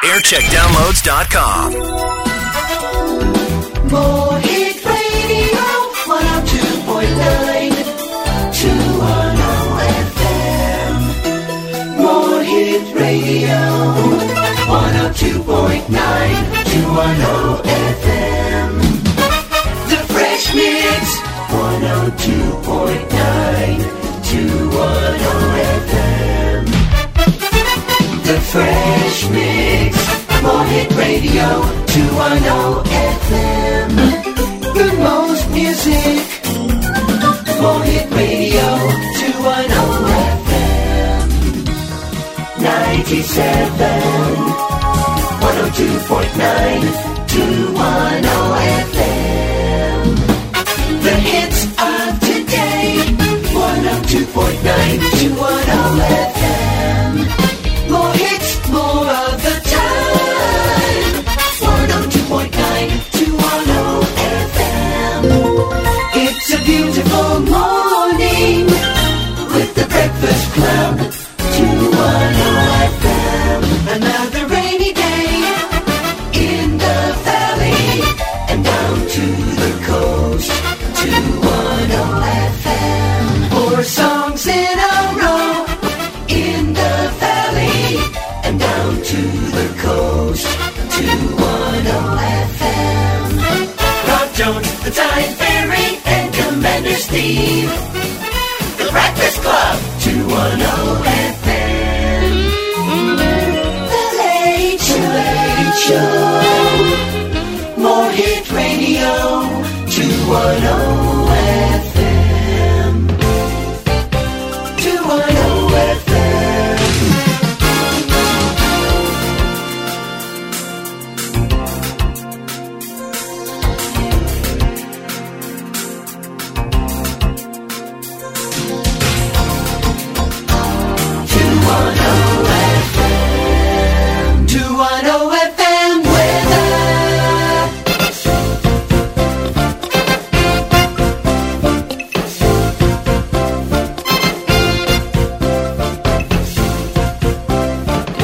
Aircheckdownloads.com. More Hit Radio, 102.9, 210 FM. More Hit Radio, 102.9, 210 FM. The Fresh Mix, 102.9, 210 FM. The Fresh Mix, More Hit Radio, 210 FM. The most music, More Hit Radio, 210 FM. 97, 102.9, 210 FM. The hits of today, 102.9, 210 FM. More hits, more of the time. 102.9, 210 FM. It's a beautiful morning with the Breakfast Club, 210 FM. Another rainy day in the valley and down to the coast, 210 FM. 4 songs in a row in the valley and down to the coast, 210 FM. Rob Jones, the Time Fairy, and Commander Steve. The Breakfast Club, 210 FM. The Late Show. More Hit Radio, 210 FM. 210 FM.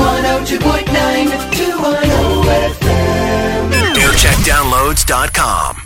Aircheckdownloads.com.